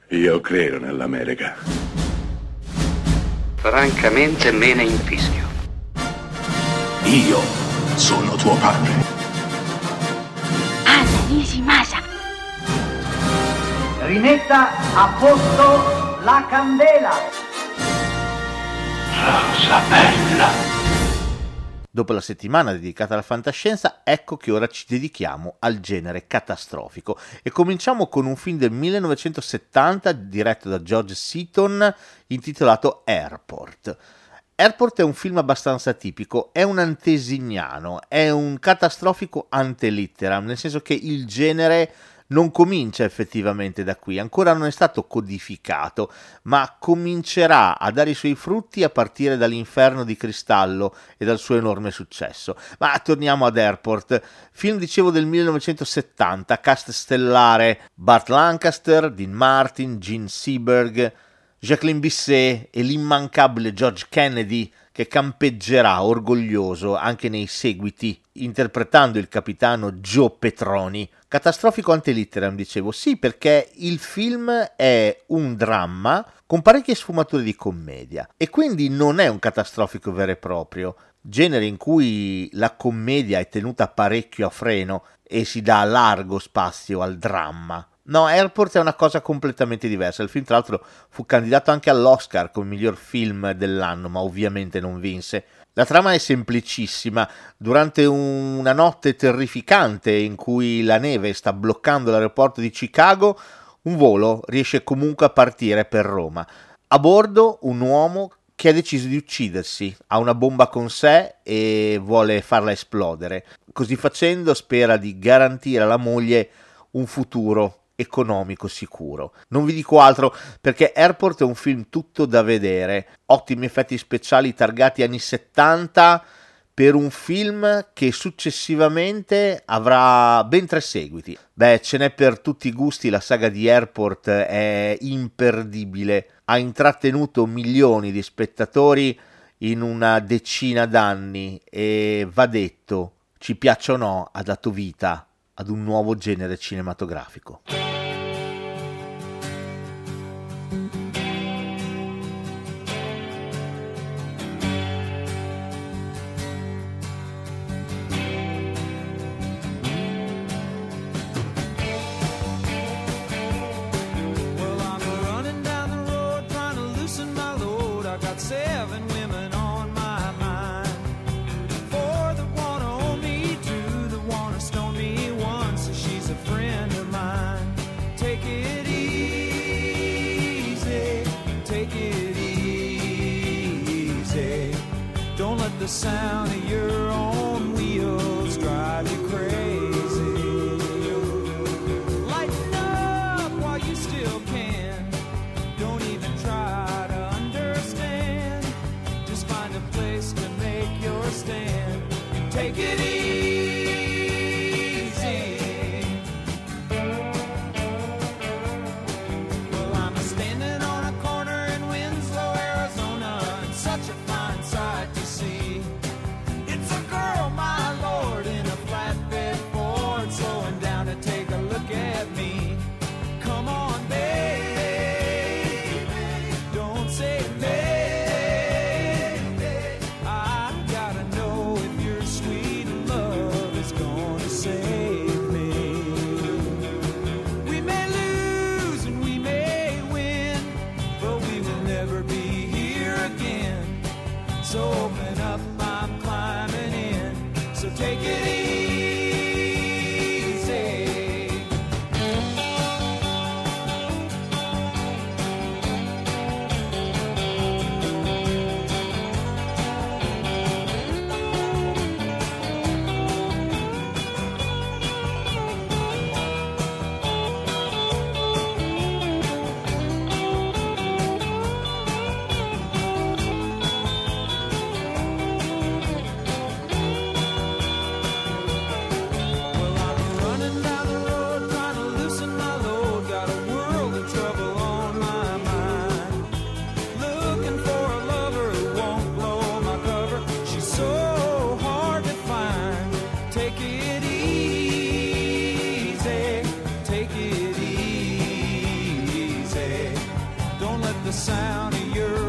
Io credo nell'America. Francamente me ne infischio. Io sono tuo padre. Anna Nishimasa. Rimetta a posto la candela. Rosa bella. Dopo la settimana dedicata alla fantascienza, ecco che ora ci dedichiamo al genere catastrofico e cominciamo con un film del 1970 diretto da George Seaton intitolato Airport. Airport è un film abbastanza tipico, è un antesignano, è un catastrofico ante litteram, nel senso che il genere non comincia effettivamente da qui, ancora non è stato codificato, ma comincerà a dare i suoi frutti a partire dall'Inferno di Cristallo e dal suo enorme successo. Ma torniamo ad Airport, film dicevo del 1970, cast stellare Burt Lancaster, Dean Martin, Gene Seberg, Jacqueline Bisset e l'immancabile George Kennedy, che campeggerà orgoglioso anche nei seguiti, interpretando il capitano Joe Petroni. Catastrofico ante litteram, dicevo, sì, perché il film è un dramma con parecchie sfumature di commedia e quindi non è un catastrofico vero e proprio, genere in cui la commedia è tenuta parecchio a freno e si dà largo spazio al dramma. No, Airport è una cosa completamente diversa. Il film, tra l'altro, fu candidato anche all'Oscar come miglior film dell'anno, ma ovviamente non vinse. La trama è semplicissima. Durante una notte terrificante in cui la neve sta bloccando l'aeroporto di Chicago, un volo riesce comunque a partire per Roma. A bordo un uomo che ha deciso di uccidersi, ha una bomba con sé e vuole farla esplodere. Così facendo spera di garantire alla moglie un futuro economico sicuro. Non vi dico altro perché Airport è un film tutto da vedere, ottimi effetti speciali targati anni 70 per un film che successivamente avrà ben 3 seguiti. Beh, ce n'è per tutti i gusti, la saga di Airport è imperdibile, ha intrattenuto milioni di spettatori in una decina d'anni e va detto, ci piaccia o no, ha dato vita ad un nuovo genere cinematografico. The sound of your own wheels drive you crazy. Lighten up while you still can. Don't even try to understand. Just find a place to make your stand and take it easy. Well, I'm standing on a corner in Winslow, Arizona, and such a fine sight to see. It's the sound of your